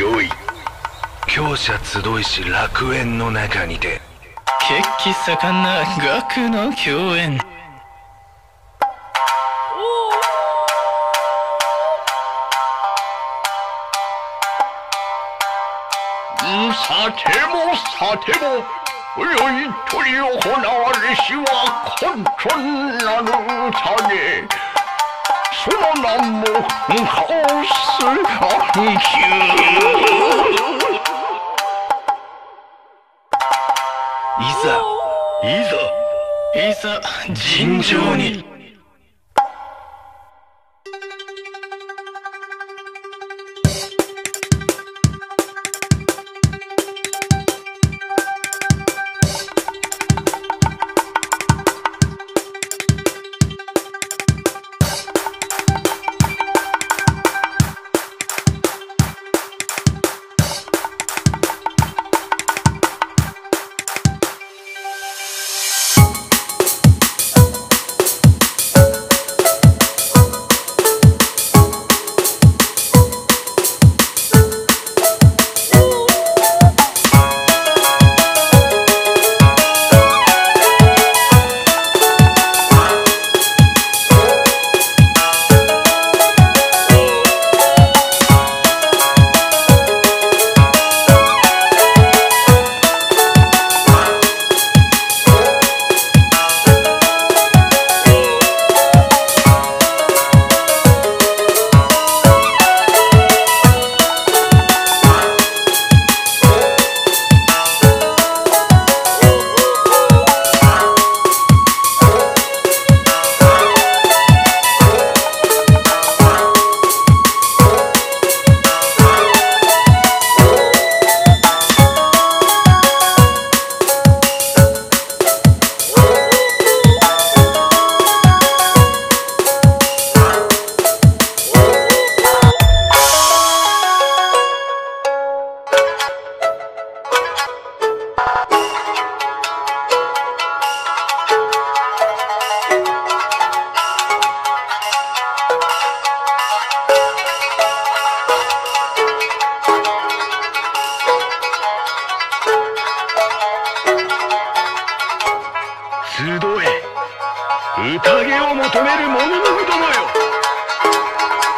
よい。強者集いし楽園の中にて、 血気盛んな学の共演。 さてもさても、今宵執り行われしは混沌なる宴。その名もカオス暗球。 いざ尋常に。 宴を求める者のどもよ。